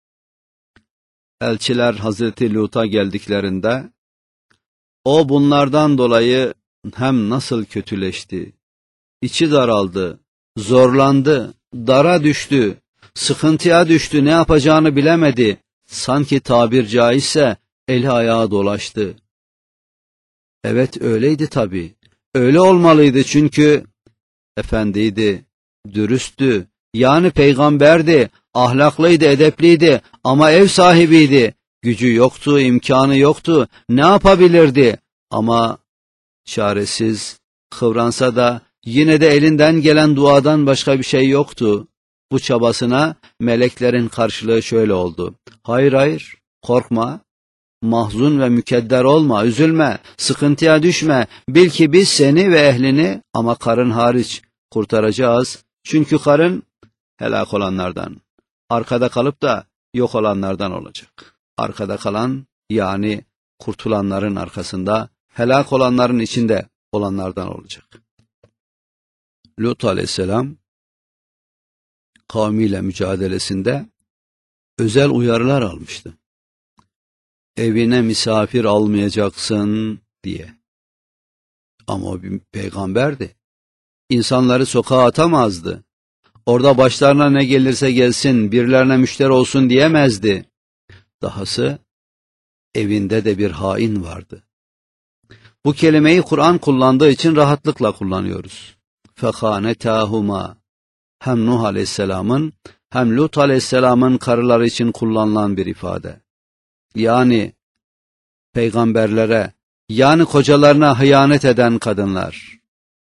Elçiler Hazreti Lut'a geldiklerinde, o bunlardan dolayı hem nasıl kötüleşti, içi daraldı, zorlandı, dara düştü, sıkıntıya düştü, ne yapacağını bilemedi, sanki tabir caizse eli ayağı dolaştı. Evet öyleydi tabii, öyle olmalıydı çünkü efendiydi, dürüsttü, yani peygamberdi, ahlaklıydı, edepliydi ama ev sahibiydi. Gücü yoktu, imkanı yoktu, ne yapabilirdi? Ama çaresiz, kıvransa da yine de elinden gelen duadan başka bir şey yoktu. Bu çabasına meleklerin karşılığı şöyle oldu. Hayır hayır, korkma, mahzun ve mükedder olma, üzülme, sıkıntıya düşme. Bil ki biz seni ve ehlini, ama karın hariç, kurtaracağız. Çünkü karın helak olanlardan, arkada kalıp da yok olanlardan olacak. Arkada kalan, yani kurtulanların arkasında, helak olanların içinde olanlardan olacak. Lut aleyhisselam kavmiyle mücadelesinde özel uyarılar almıştı. Evine misafir almayacaksın diye. Ama o bir peygamberdi. İnsanları sokağa atamazdı. Orada başlarına ne gelirse gelsin, birilerine müşteri olsun diyemezdi. Dahası evinde de bir hain vardı. Bu kelimeyi Kur'an kullandığı için rahatlıkla kullanıyoruz. فَخَانَتَاهُمَا. Hem Nuh aleyhisselamın hem Lut aleyhisselamın karıları için kullanılan bir ifade. Yani peygamberlere, yani kocalarına hıyanet eden kadınlar.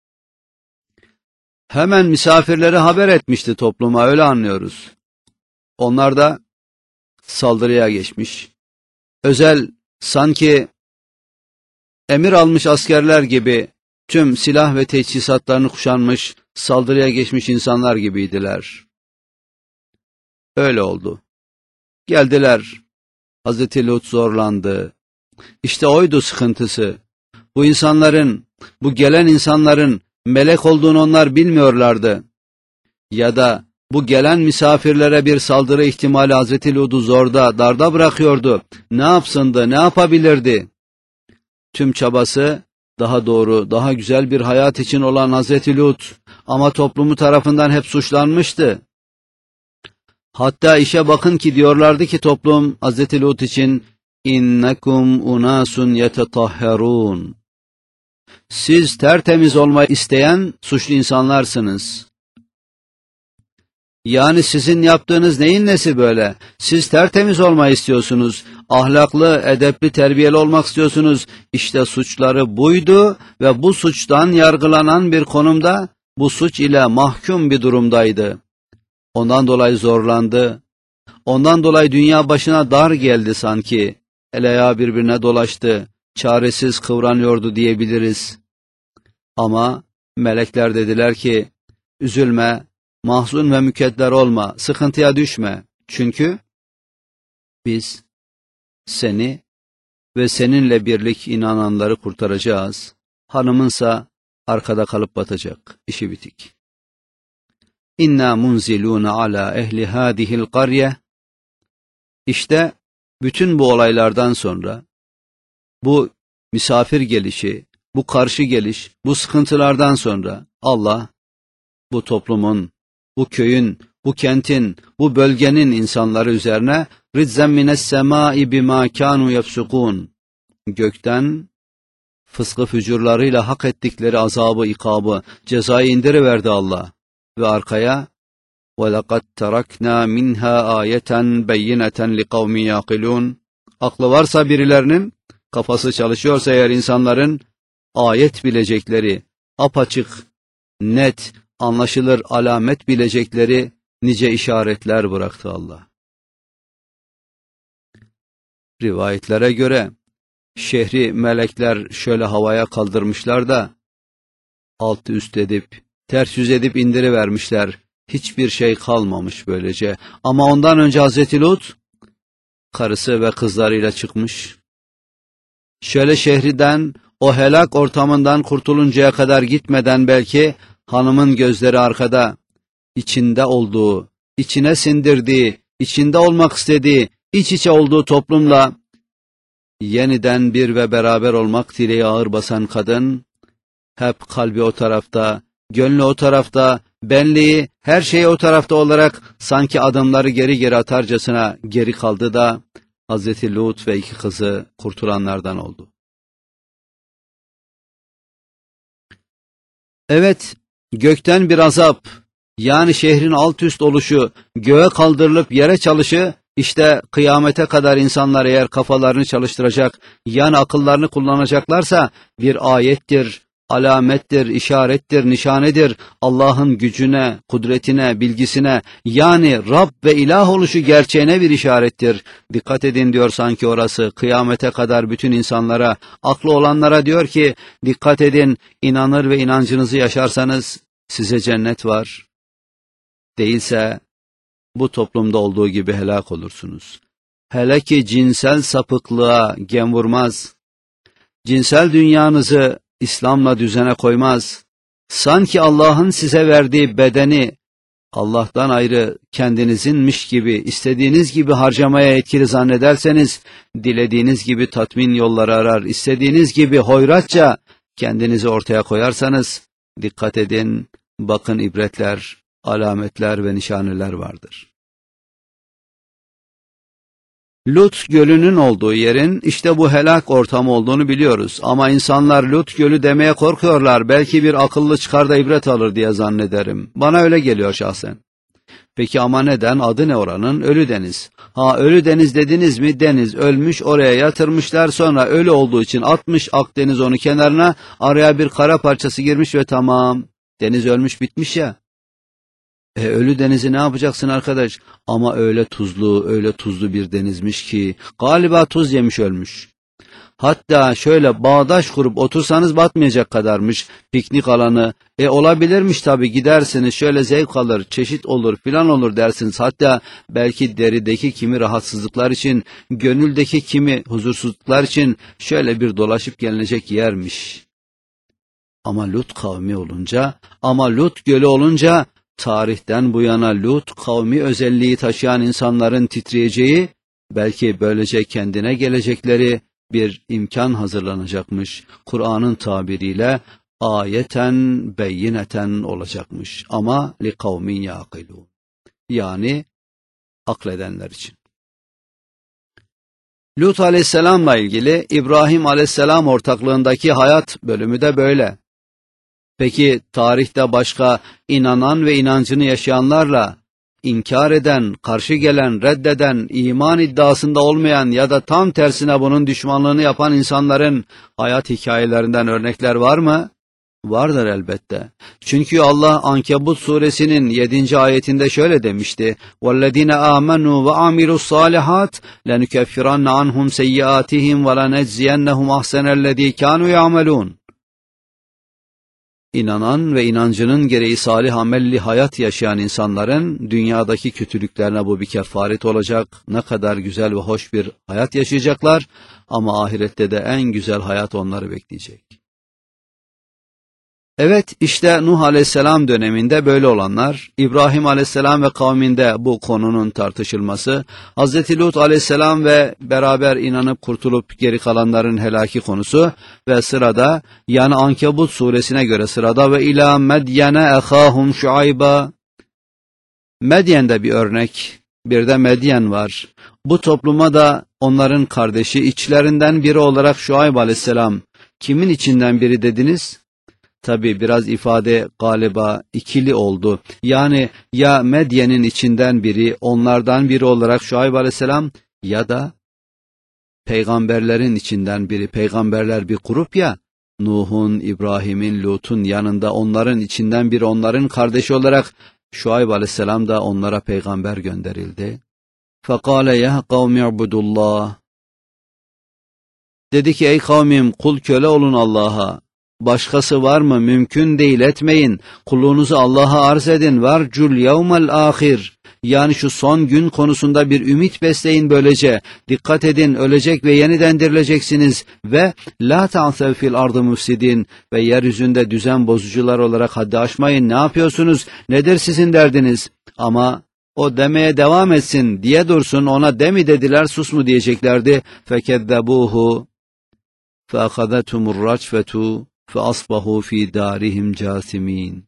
Hemen misafirleri haber etmişti topluma, öyle anlıyoruz. Onlar da saldırıya geçmiş. Özel, sanki emir almış askerler gibi tüm silah ve teçhizatlarını kuşanmış, saldırıya geçmiş insanlar gibiydiler. Öyle oldu. Geldiler. Hazreti Lut zorlandı. İşte oydu sıkıntısı. Bu insanların, bu gelen insanların melek olduğunu onlar bilmiyorlardı. Ya da bu gelen misafirlere bir saldırı ihtimali Hazreti Lut'u zorda, darda bırakıyordu. Ne yapsındı, ne yapabilirdi? Tüm çabası daha doğru, daha güzel bir hayat için olan Hazreti Lut, ama toplumu tarafından hep suçlanmıştı. Hatta işe bakın ki diyorlardı ki toplum Hazreti Lut için, İnnekum unasun yetetahherun. Siz tertemiz olmayı isteyen suçlu insanlarsınız. Yani sizin yaptığınız neyin nesi böyle? Siz tertemiz olmayı istiyorsunuz, ahlaklı, edepli, terbiyeli olmak istiyorsunuz. İşte suçları buydu ve bu suçtan yargılanan bir konumda, bu suç ile mahkum bir durumdaydı. Ondan dolayı zorlandı. Ondan dolayı dünya başına dar geldi sanki. El ayağı birbirine dolaştı, çaresiz kıvranıyordu diyebiliriz. Ama melekler dediler ki, üzülme, Mahzun ve mükedder olma, sıkıntıya düşme. Çünkü biz seni ve seninle birlik inananları kurtaracağız. Hanımınsa arkada kalıp batacak. İşi bitik. İnna munzilûne ala ehli hâdihil qarye. İşte bütün bu olaylardan sonra, bu misafir gelişi, bu karşı geliş, bu sıkıntılardan sonra Allah bu toplumun, bu köyün, bu kentin, bu bölgenin insanları üzerine rizzen mines semâi bimâ kânû yefsukûn, gökten fıskı fücurlarıyla hak ettikleri azabı, ikabı, cezayı indiriverdi Allah ve arkaya وَلَقَدْ تَرَكْنَا مِنْهَا آيَةً بَيِّنَةً لِقَوْمٍ يَعْقِلُونَ. Aklı varsa birilerinin, kafası çalışıyorsa eğer insanların, ayet bilecekleri, apaçık, net, anlaşılır alamet bilecekleri nice işaretler bıraktı Allah. Rivayetlere göre şehri melekler şöyle havaya kaldırmışlar da alt üst edip, ters yüz edip indirivermişler. Hiçbir şey kalmamış böylece. Ama ondan önce Hazreti Lut karısı ve kızlarıyla çıkmış. Şöyle şehriden, o helak ortamından kurtuluncaya kadar gitmeden belki hanımın gözleri arkada, içinde olduğu, içine sindirdiği, içinde olmak istediği, iç içe olduğu toplumla yeniden bir ve beraber olmak dileği ağır basan kadın, hep kalbi o tarafta, gönlü o tarafta, benliği, her şeyi o tarafta olarak sanki adımları geri geri atarcasına geri kaldı da Hazreti Lut ve iki kızı kurtulanlardan oldu. Evet, gökten bir azap, yani şehrin alt üst oluşu, göğe kaldırılıp yere çalışı, işte kıyamete kadar insanlar eğer kafalarını çalıştıracak, yani akıllarını kullanacaklarsa bir ayettir, alamettir, işarettir, nişanedir, Allah'ın gücüne, kudretine, bilgisine, yani Rab ve ilah oluşu gerçeğine bir işarettir. Dikkat edin diyor sanki orası, kıyamete kadar bütün insanlara, aklı olanlara diyor ki, dikkat edin, inanır ve inancınızı yaşarsanız size cennet var. Değilse bu toplumda olduğu gibi helak olursunuz. Hele ki cinsel sapıklığa gem vurmaz, cinsel dünyanızı İslam'la düzene koymaz, sanki Allah'ın size verdiği bedeni Allah'tan ayrı kendinizinmiş gibi, istediğiniz gibi harcamaya etkili zannederseniz, dilediğiniz gibi tatmin yolları arar, istediğiniz gibi hoyratça kendinizi ortaya koyarsanız, dikkat edin, bakın ibretler, alametler ve nişaneler vardır. Lut Gölü'nün olduğu yerin işte bu helak ortamı olduğunu biliyoruz. Ama insanlar Lut Gölü demeye korkuyorlar. Belki bir akıllı çıkar da ibret alır diye zannederim. Bana öyle geliyor şahsen. Peki ama neden? Adı ne oranın? Ölü Deniz. Ha, Ölü Deniz dediniz mi? Deniz ölmüş, oraya yatırmışlar, sonra ölü olduğu için atmış Akdeniz onu kenarına, araya bir kara parçası girmiş ve tamam. Deniz ölmüş, bitmiş ya. Ölü denizi ne yapacaksın arkadaş? Ama öyle tuzlu bir denizmiş ki galiba tuz yemiş ölmüş. Hatta şöyle bağdaş kurup otursanız batmayacak kadarmış piknik alanı. Olabilirmiş tabii, gidersiniz şöyle zevk alır, çeşit olur filan olur dersiniz. Hatta belki derideki kimi rahatsızlıklar için, gönüldeki kimi huzursuzluklar için şöyle bir dolaşıp gelinecek yermiş. Ama Lut kavmi olunca, Lut Gölü olunca, tarihten bu yana Lut kavmi özelliği taşıyan insanların titreyeceği, belki böylece kendine gelecekleri bir imkan hazırlanacakmış. Kur'an'ın tabiriyle ayeten beyineten olacakmış. Ama li kavmin yaqilun. Yani akledenler için. Lut aleyhisselamla ilgili İbrahim aleyhisselam ortaklığındaki hayat bölümü de böyle. Peki tarihte başka inanan ve inancını yaşayanlarla inkar eden, karşı gelen, reddeden, iman iddiasında olmayan ya da tam tersine bunun düşmanlığını yapan insanların hayat hikayelerinden örnekler var mı? Vardır elbette. Çünkü Allah Ankebut suresinin 7. ayetinde şöyle demişti: وَالَّذِينَ آمَنُوا وَعَمِلُوا الصَّالِحَاتِ لَنُكَفِّرَنَّ عَنْهُمْ سَيِّئَاتِهِمْ وَلَنَجْزِيَنَّهُمْ أَحْسَنَ الَّذِي كَانُوا يَعْمَلُونَ. İnanan ve inancının gereği salih amelli hayat yaşayan insanların dünyadaki kötülüklerine bu bir kefaret olacak. Ne kadar güzel ve hoş bir hayat yaşayacaklar ama ahirette de en güzel hayat onları bekleyecek. Evet, işte Nuh Aleyhisselam döneminde böyle olanlar, İbrahim Aleyhisselam ve kavminde bu konunun tartışılması, Hz. Lut Aleyhisselam ve beraber inanıp kurtulup geri kalanların helaki konusu ve sırada, yani Ankebut suresine göre sırada ve ila Medyene ehahum Şuayba. Medyen'de bir örnek, bir de Medyen var. Bu topluma da onların kardeşi, içlerinden biri olarak Şuayb Aleyhisselam. Kimin içinden biri dediniz? Tabi biraz ifade galiba ikili oldu. Yani ya Medyen'in içinden biri, onlardan biri olarak Şuayb Aleyhisselam ya da peygamberlerin içinden biri. Peygamberler bir grup ya, Nuh'un, İbrahim'in, Lut'un yanında onların içinden biri, onların kardeşi olarak Şuayb Aleyhisselam da onlara peygamber gönderildi. فَقَالَ يَا قَوْمِ اعْبُدُوا اللّٰهِ. Dedi ki ey kavmim, kul köle olun Allah'a. Başkası var mı? Mümkün değil, etmeyin. Kulluğunuzu Allah'a arz edin. Varcul yevmel ahir. Yani şu son gün konusunda bir ümit besleyin böylece. Dikkat edin, ölecek ve yeniden dirileceksiniz. Ve la ta'sev fil ardı müfsidin. Ve yeryüzünde düzen bozucular olarak haddi aşmayın. Ne yapıyorsunuz? Nedir sizin derdiniz? Ama o demeye devam etsin, diye dursun, ona de mi dediler, sus mu diyeceklerdi. Fekezzebuhu فَأَخَذَتْهُمُ الرَّجْفَةُ فَأَصْبَحُوا فِي دَارِهِمْ جَاثِمِينَ.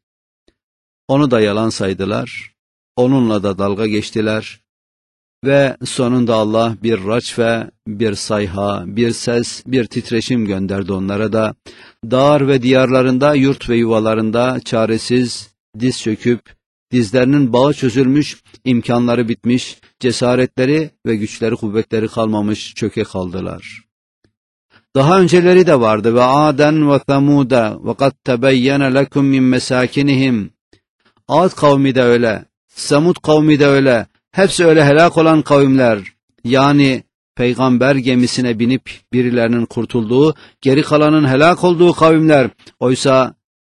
Onu da yalan saydılar, onunla da dalga geçtiler ve sonunda Allah bir racfe, bir sayha, bir ses, bir titreşim gönderdi onlara da. Dağ ve diyarlarında, yurt ve yuvalarında çaresiz, diz çöküp, dizlerinin bağı çözülmüş, imkanları bitmiş, cesaretleri ve güçleri kuvvetleri kalmamış çöke kaldılar. Daha önceleri de vardı ve Aden ve Temuda ve kad tebeyyene lekum min mesakinihim. Ad kavmi de öyle, Semud kavmi de öyle, hepsi öyle helak olan kavimler. Yani peygamber gemisine binip birilerinin kurtulduğu, geri kalanın helak olduğu kavimler. Oysa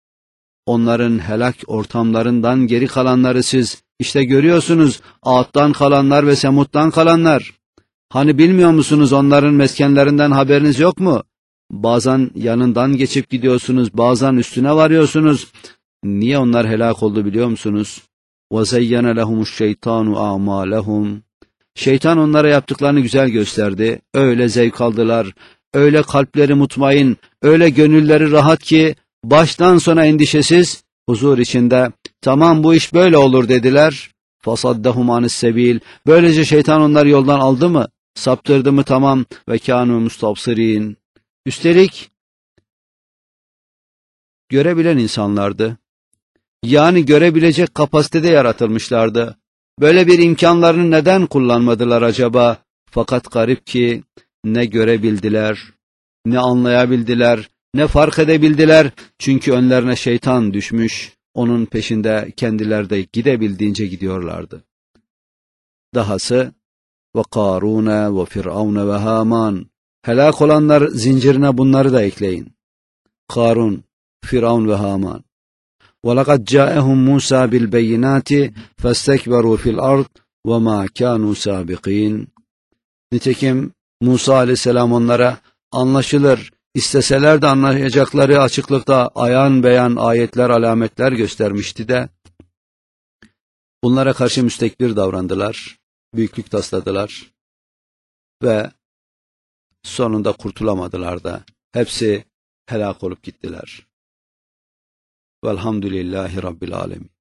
onların helak ortamlarından geri kalanları siz işte görüyorsunuz, Ad'dan kalanlar ve Semud'dan kalanlar. Hani bilmiyor musunuz, onların meskenlerinden haberiniz yok mu? Bazen yanından geçip gidiyorsunuz, bazen üstüne varıyorsunuz. Niye onlar helak oldu biliyor musunuz? وَزَيَّنَ لَهُمُ الشَّيْطَانُ أَعْمَالَهُمْ. Şeytan onlara yaptıklarını güzel gösterdi. Öyle zevk aldılar, öyle kalpleri mutmain, öyle gönülleri rahat ki baştan sona endişesiz, huzur içinde tamam bu iş böyle olur dediler. فَصَدَّهُمْ عَنِ السَّب۪يلِ. Böylece şeytan onları yoldan aldı mı? Saptırdı mı? Tamam. Ve kânû mustabsirîn. Üstelik görebilen insanlardı. Yani görebilecek kapasitede yaratılmışlardı. Böyle bir imkanlarını neden kullanmadılar acaba? Fakat garip ki ne görebildiler, ne anlayabildiler, ne fark edebildiler. Çünkü önlerine şeytan düşmüş, onun peşinde kendileri de gidebildiğince gidiyorlardı. Dahası ve Karune ve Firavun ve Haman. Helak olanlar zincirine bunları da ekleyin. Karun, Firavun ve Haman. وَلَقَدْ جَاءَهُمْ مُوسَى بِالْبَيِّنَاتِ فَاسْتَكْبَرُوا فِي الْأَرْضِ وَمَا كَانُوا سَابِقِينَ. Nitekim Musa aleyhisselam onlara anlaşılır, isteseler de anlayacakları açıklıkta ayan beyan ayetler, alametler göstermişti de, bunlara karşı müstekbir davrandılar, büyüklük tasladılar ve sonunda kurtulamadılar da, hepsi helak olup gittiler. Velhamdülillahi Rabbil Alemin.